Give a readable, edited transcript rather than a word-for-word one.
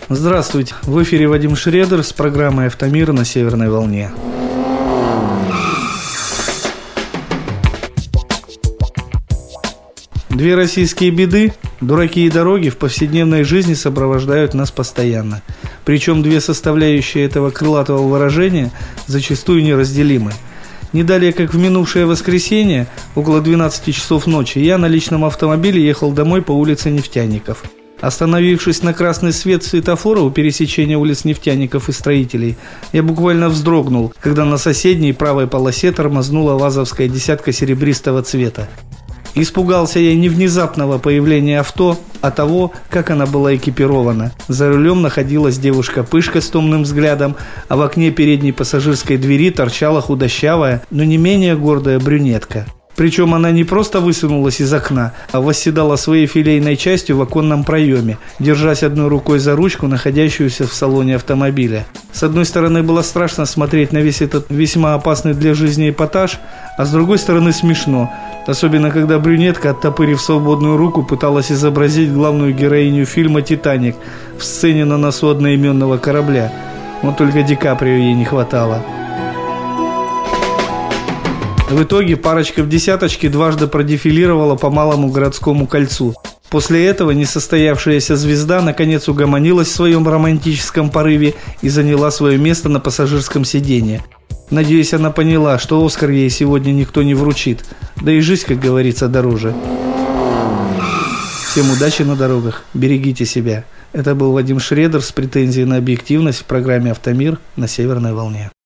Здравствуйте, в эфире Вадим Шредер с программой «Автомир» на Северной волне. Две российские беды, дураки и дороги, в повседневной жизни сопровождают нас постоянно. Причем две составляющие этого крылатого выражения зачастую неразделимы. Не далее, как в минувшее воскресенье, около 12 часов ночи, я на личном автомобиле ехал домой по улице Нефтяников. Остановившись на красный свет светофора у пересечения улиц Нефтяников и Строителей, я буквально вздрогнул, когда на соседней правой полосе тормознула вазовская десятка серебристого цвета. Испугался я не внезапного появления авто, а того, как она была экипирована. За рулем находилась девушка-пышка с томным взглядом, а в окне передней пассажирской двери торчала худощавая, но не менее гордая брюнетка. Причем она не просто высунулась из окна, а восседала своей филейной частью в оконном проеме, держась одной рукой за ручку, находящуюся в салоне автомобиля. С одной стороны, было страшно смотреть на весь этот весьма опасный для жизни эпатаж, а с другой стороны смешно, особенно когда брюнетка, оттопырив свободную руку, пыталась изобразить главную героиню фильма «Титаник» в сцене на носу одноименного корабля. Вот только Ди Каприо ей не хватало. В итоге парочка в десяточке дважды продефилировала по Малому городскому кольцу. После этого несостоявшаяся звезда наконец угомонилась в своем романтическом порыве и заняла свое место на пассажирском сиденье. Надеюсь, она поняла, что Оскар ей сегодня никто не вручит. Да и жизнь, как говорится, дороже. Всем удачи на дорогах, берегите себя. Это был Вадим Шредер с претензией на объективность в программе «Автомир» на Северной волне.